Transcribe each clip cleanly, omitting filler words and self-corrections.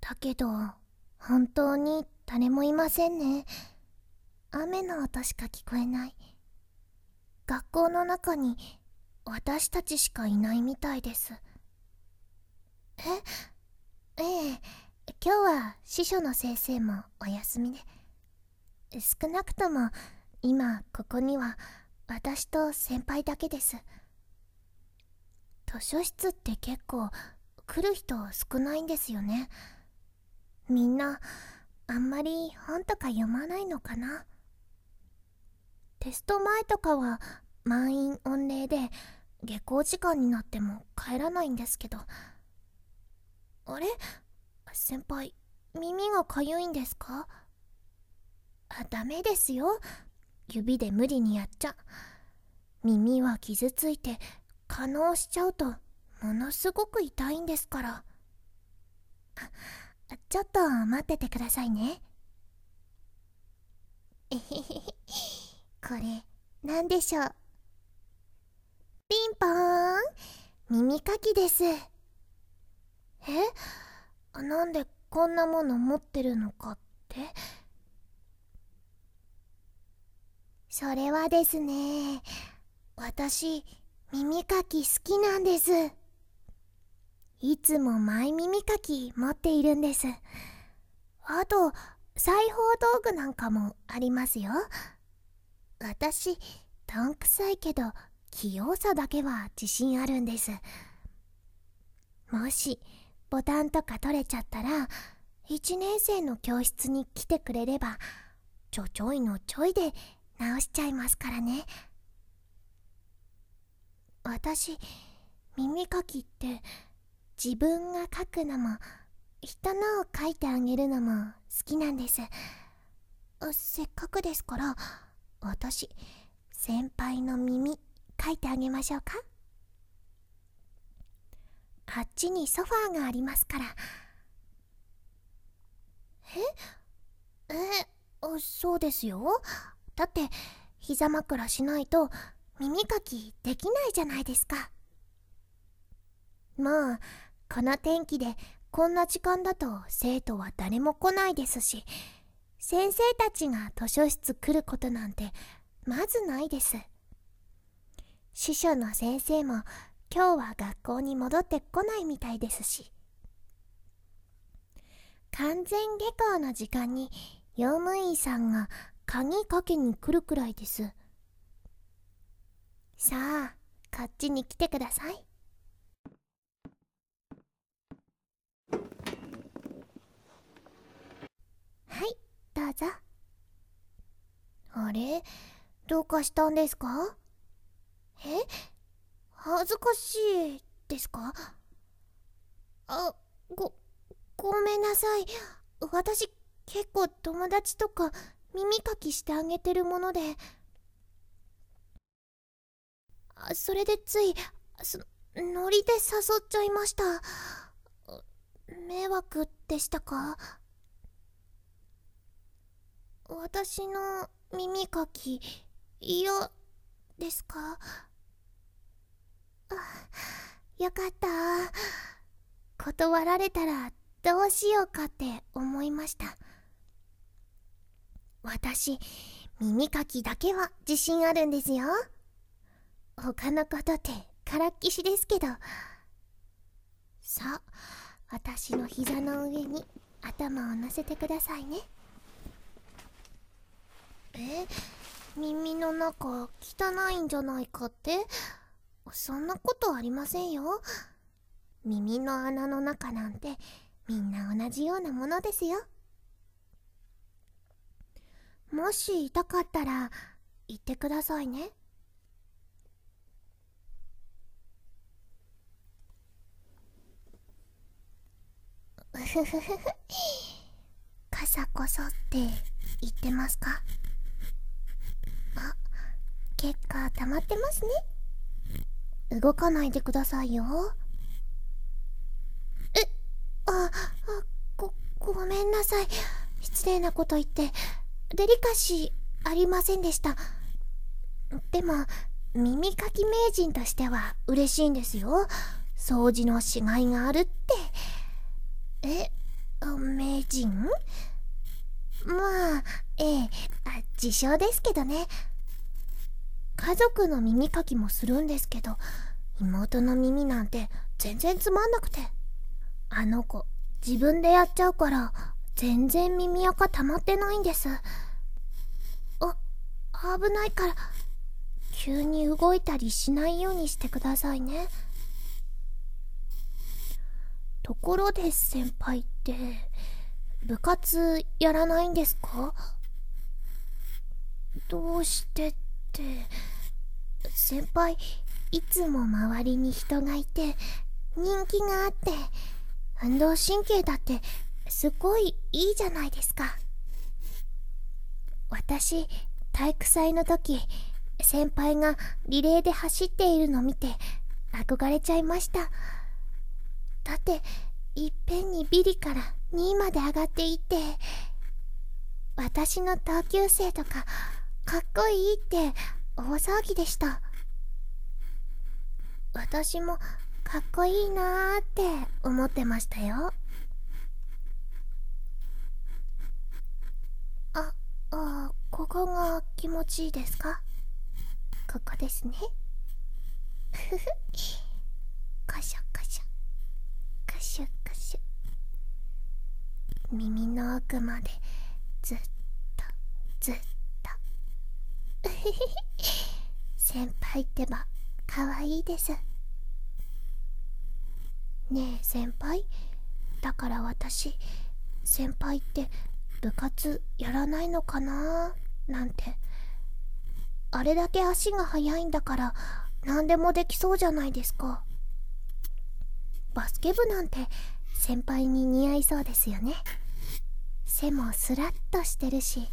だけど、本当に誰もいませんね。雨の音しか聞こえない。学校の中に私たちしかいないみたいです。ええ、今日は司書の先生もお休みで。少なくとも今ここには私と先輩だけです。図書室って結構来る人少ないんですよね。みんなあんまり本とか読まないのかな。テスト前とかは満員御礼で下校時間になっても帰らないんですけど。あれ、先輩、耳がかゆいんですか？ダメですよ。指で無理にやっちゃ。耳は傷ついて化膿しちゃうとものすごく痛いんですから。ちょっと待っててくださいね。えへへへ、これなんでしょう。ピンポーン、耳かきです。なんでこんなもの持ってるのかって？それはですね、私耳かき好きなんです。いつもマイ耳かき持っているんです。あと裁縫道具なんかもありますよ。私どんくさいけど器用さだけは自信あるんです。もしボタンとか取れちゃったら1年生の教室に来てくれればちょちょいのちょいで直しちゃいますからね。私耳かきって自分が書くのも人のを書いてあげるのも好きなんです。せっかくですから私先輩の耳書いてあげましょうか。あっちにソファーがありますから。そうですよ。だって膝枕しないと耳かきできないじゃないですか。もうこの天気でこんな時間だと生徒は誰も来ないですし、先生たちが図書室来ることなんてまずないです。司書の先生も今日は学校に戻ってこないみたいですし、完全下校の時間に用務員さんが鍵かけに来るくらいです。さあこっちに来てください。はい、どうぞ。あれ、どうかしたんですか？恥ずかしいですか？あ、ごめんなさい。私結構友達とか耳かきしてあげてるもので、それでついノリで誘っちゃいました。迷惑でしたか？私の耳かき嫌ですか？よかった。断られたらどうしようかって思いました。私耳かきだけは自信あるんですよ。他のことってからっきしですけど。さあ私の膝の上に頭を乗せてくださいね。耳の中汚いんじゃないかって？そんなことありませんよ。耳の穴の中なんてみんな同じようなものですよ。もし痛かったら言ってくださいね。うふふふふ。カサコソって言ってますか？結果溜まってますね。動かないでくださいよ。ごめんなさい。失礼なこと言ってデリカシーありませんでした。でも耳かき名人としては嬉しいんですよ。掃除のしがいがあるって。 名人？まあ、自称ですけどね。家族の耳かきもするんですけど、妹の耳なんて全然つまんなくて。あの子、自分でやっちゃうから、全然耳垢溜まってないんです。危ないから、急に動いたりしないようにしてくださいね。ところで先輩って、部活やらないんですか？どうしてって、先輩、いつも周りに人がいて、人気があって、運動神経だってすごいいいじゃないですか。私、体育祭の時、先輩がリレーで走っているの見て憧れちゃいました。だっていっぺんにビリから2位まで上がっていって、私の同級生とかかっこいいって大騒ぎでした。私もかっこいいなーって思ってましたよ。ここが気持ちいいですか？ここですね。ふふカシャカシャカシュカシュ。耳の奥までずっとずっと先輩ってばかわいいです。ねえ先輩、だから私、先輩って部活やらないのかななんて。あれだけ足が速いんだから何でもできそうじゃないですか。バスケ部なんて先輩に似合いそうですよね。背もスラッとしてるし。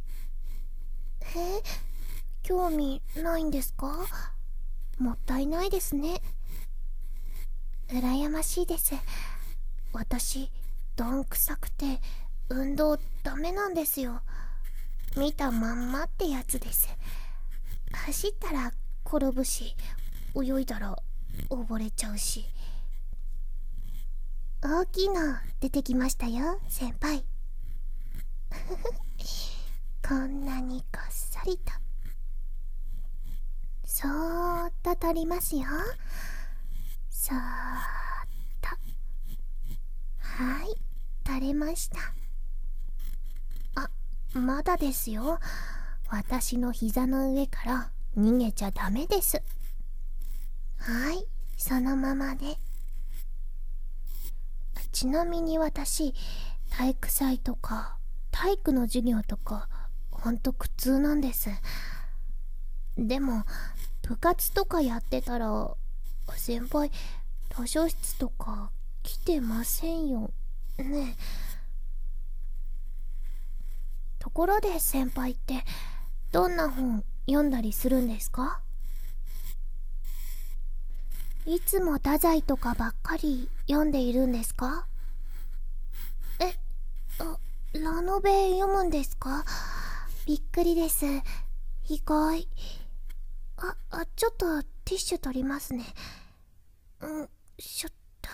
興味ないんですか？もったいないですね。羨ましいです。私、どんくさくて運動ダメなんですよ。見たまんまってやつです。走ったら転ぶし、泳いだら溺れちゃうし。大きいの出てきましたよ先輩。こんなにこっそりとそーっと取りますよ。そーっと。はい、取れました。まだですよ。私の膝の上から逃げちゃダメです。はい、そのままで。ちなみに私、体育祭とか体育の授業とかほんと苦痛なんです。でも部活とかやってたら、先輩図書室とか来てませんよね。ところで先輩ってどんな本読んだりするんですか？いつも太宰とかばっかり読んでいるんですか？ラノベ読むんですか？びっくりです。意外。ちょっとティッシュ取りますね。ちょっと。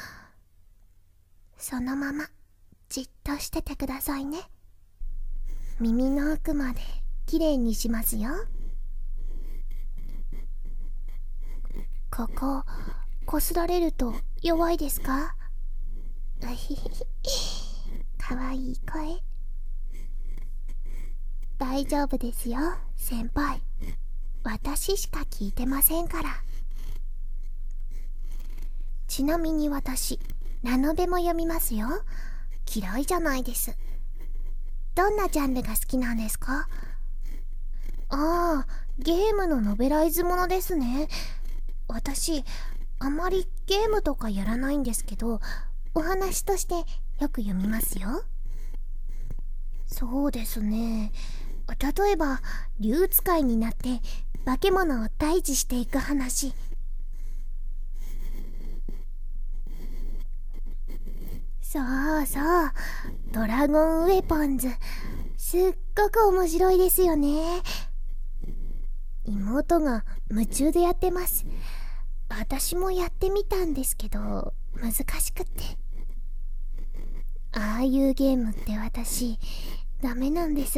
そのままじっとしててくださいね。耳の奥まできれいにしますよ。こここすられると弱いですか？かわいい声。大丈夫ですよ先輩、私しか聞いてませんから。ちなみに私、ラノベも読みますよ。嫌いじゃないです。どんなジャンルが好きなんですか？ゲームのノベライズものですね。私、あまりゲームとかやらないんですけど、お話としてよく読みますよ。そうですね。例えば、竜使いになって化け物を退治していく話。そうそう、ドラゴンウェポンズ。すっごく面白いですよね。妹が夢中でやってます。私もやってみたんですけど難しくって。 ああいうゲームって私ダメなんです。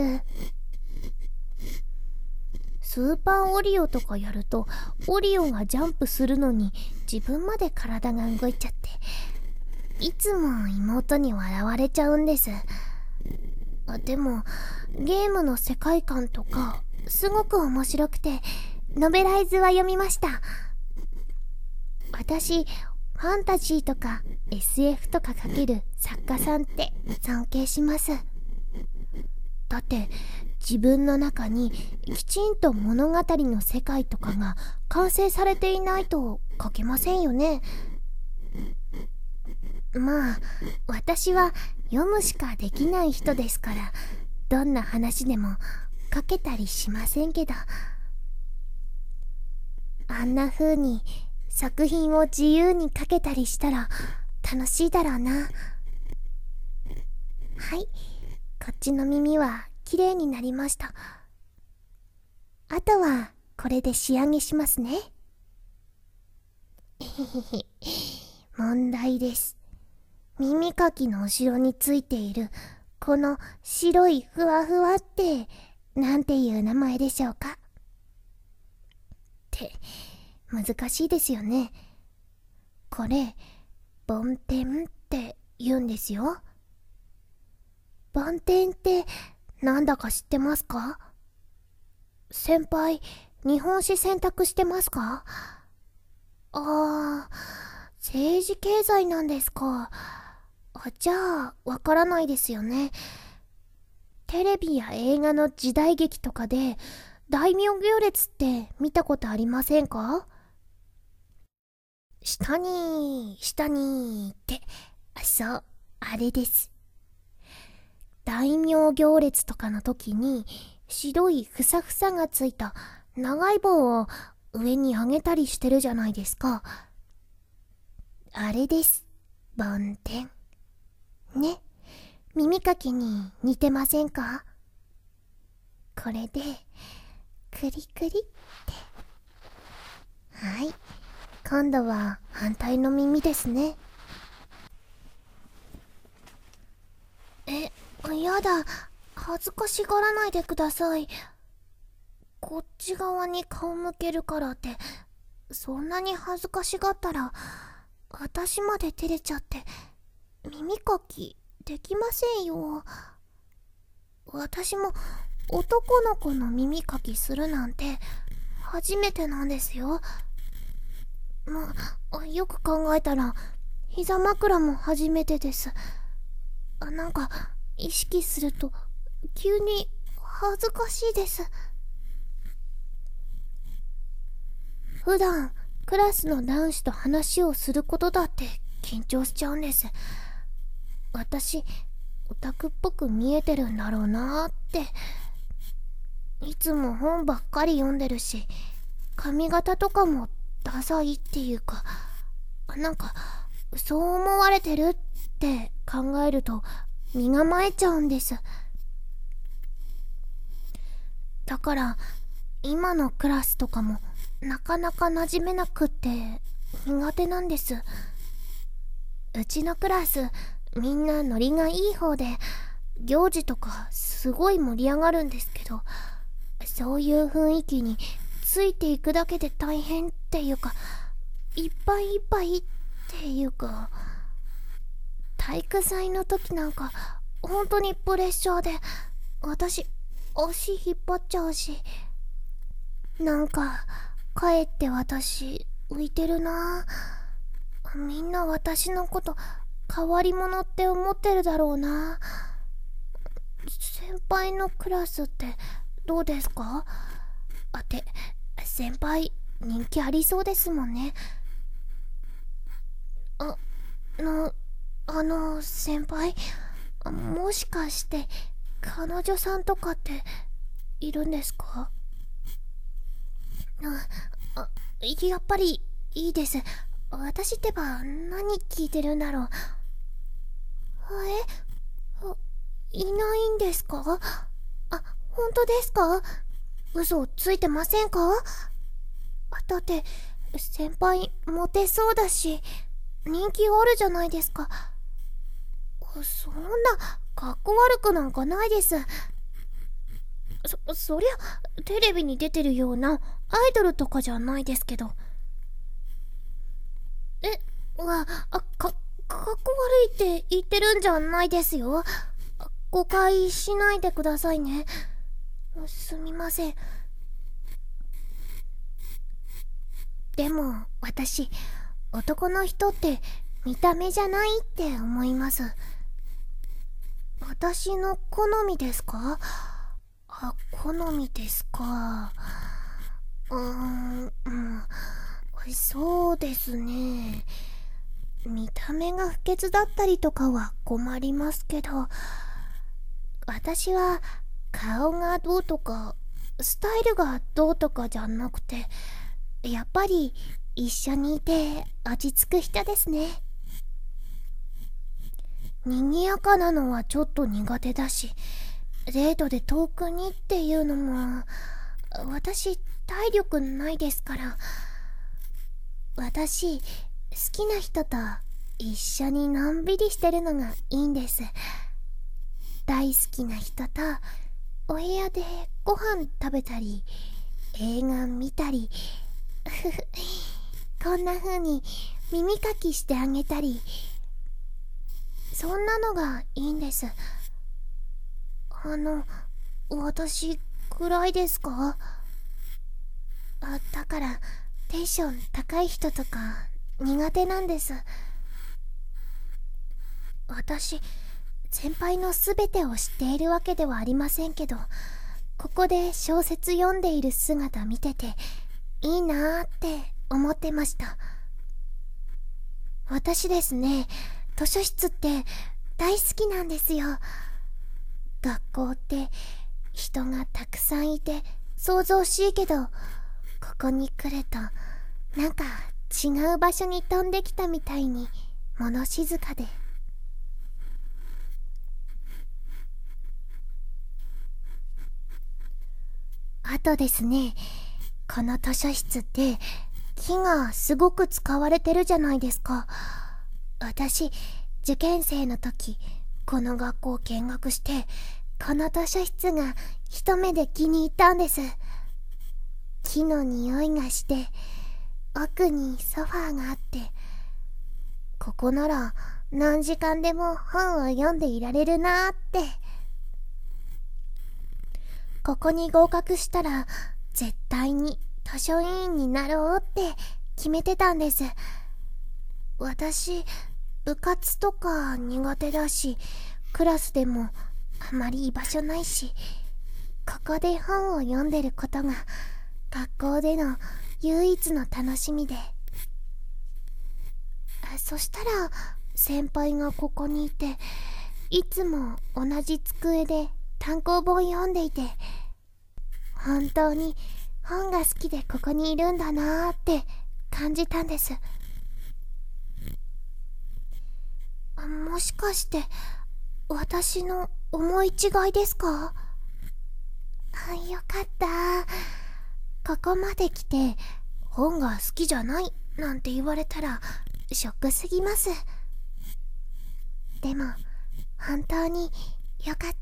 スーパーオリオとかやるとオリオがジャンプするのに自分まで体が動いちゃって、いつも妹に笑われちゃうんです。でもゲームの世界観とかすごく面白くて、ノベライズは読みました。私ファンタジーとか SF とか書ける作家さんって尊敬します。だって自分の中にきちんと物語の世界とかが完成されていないと書けませんよね。まあ私は読むしかできない人ですから、どんな話でも書けたりしませんけど、あんな風に作品を自由に書けたりしたら楽しいだろうな。はい、こっちの耳は綺麗になりました。あとはこれで仕上げしますね。問題です。耳かきの後ろについているこの白いふわふわってなんていう名前でしょうか？って難しいですよね。これ梵天って言うんですよ。梵天ってなんだか知ってますか？先輩、日本史選択してますか？政治経済なんですか。じゃあわからないですよね。テレビや映画の時代劇とかで大名行列って見たことありませんか？下にって、そう、あれです。大名行列とかの時に白いふさふさがついた長い棒を上に上げたりしてるじゃないですか。あれです、梵天。ね、耳かきに似てませんか？これでクリクリって。はい、今度は反対の耳ですね。やだ、恥ずかしがらないでください。こっち側に顔向けるからってそんなに恥ずかしがったら私まで照れちゃって耳かきできませんよ。私も男の子の耳かきするなんて初めてなんですよ。よく考えたら膝枕も初めてです。なんか意識すると急に恥ずかしいです。普段クラスの男子と話をすることだって緊張しちゃうんです。私オタクっぽく見えてるんだろうなーって。いつも本ばっかり読んでるし、髪型とかもダサいっていうか、なんかそう思われてるって考えると身構えちゃうんです。だから今のクラスとかもなかなか馴染めなくって苦手なんです。うちのクラスみんなノリがいい方で、行事とかすごい盛り上がるんですけど、そういう雰囲気についていくだけで大変っていうか、いっぱいいっぱいっていうか、体育祭の時なんか本当にプレッシャーで私足引っ張っちゃうし、なんかかえって私浮いてるな。みんな私のこと変わり者って思ってるだろうな。先輩のクラスってどうですか？先輩人気ありそうですもんね。先輩、もしかして彼女さんとかっているんですか？やっぱりいいです。私ってば何聞いてるんだろう。いないんですか？本当ですか？嘘ついてませんか？だって先輩モテそうだし人気あるじゃないですか。 そんなかっこ悪くなんかないです。そりゃテレビに出てるようなアイドルとかじゃないですけど。かっこ悪いって言ってるんじゃないですよ。誤解しないでくださいね。すみません。でも私、男の人って見た目じゃないって思います。私の好みですか？好みですか。そうですね。見た目が不潔だったりとかは困りますけど、私は顔がどうとかスタイルがどうとかじゃなくて、やっぱり一緒にいて落ち着く人ですね。賑やかなのはちょっと苦手だし、デートで遠くにっていうのも私体力ないですから。私、好きな人と一緒にのんびりしてるのがいいんです。大好きな人とお部屋でご飯食べたり映画見たりこんな風に耳かきしてあげたり、そんなのがいいんです。私暗いですか？だからテンション高い人とか苦手なんです。私、先輩の全てを知っているわけではありませんけど、ここで小説読んでいる姿見てていいなーって思ってました。私ですね、図書室って大好きなんですよ。学校って人がたくさんいて騒々しいけど、ここに来るとなんか違う場所に飛んできたみたいに物静かで。あとですね、この図書室って木がすごく使われてるじゃないですか。私、受験生の時この学校を見学して、この図書室が一目で気に入ったんです。木の匂いがして、奥にソファーがあって、ここなら何時間でも本を読んでいられるなーって。ここに合格したら絶対に図書委員になろうって決めてたんです。私、部活とか苦手だし、クラスでもあまり居場所ないし、ここで本を読んでることが学校での唯一の楽しみで。そしたら先輩がここにいて、いつも同じ机で単行本読んでいて、本当に本が好きでここにいるんだなーって感じたんです。もしかして私の思い違いですか？よかった。ここまで来て本が好きじゃないなんて言われたらショックすぎます。でも本当によかった。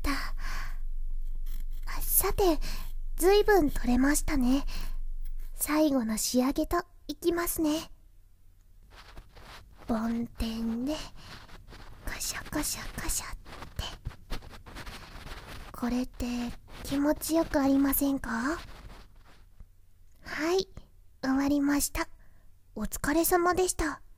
さて、ずいぶん取れましたね。最後の仕上げといきますね。梵天でカシャカシャカシャって。これって気持ちよくありませんか？はい、終わりました。お疲れ様でした。